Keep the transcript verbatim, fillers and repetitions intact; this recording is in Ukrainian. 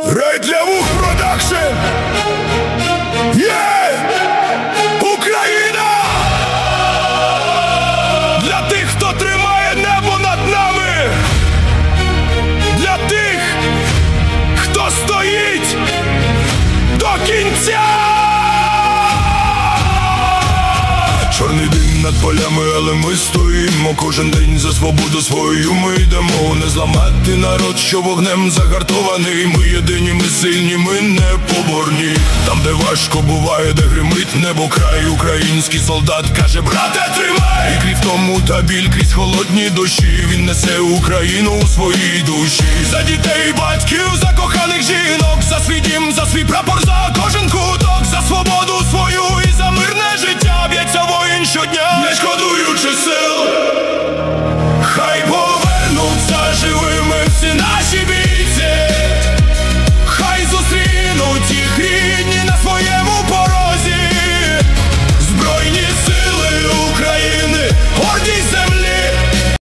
Рейд для вух продакшн! Є! Україна! Для тих, хто тримає небо над нами! Для тих, хто стоїть до кінця! Чорний дим над полями, але ми стоїмо. Кожен день за свободу свою ми йдемо. Не зламати народ, що вогнем загартований. Ми єдині, ми сильні, ми непоборні. Там, де важко буває, де гримить небо край, український солдат каже: брате, тримай! І крізь тому та біль, крізь холодні дощі, він несе Україну у своїй душі. За дітей, батьків, за коханих жінок, за свій дім, за свій прапор, за кожен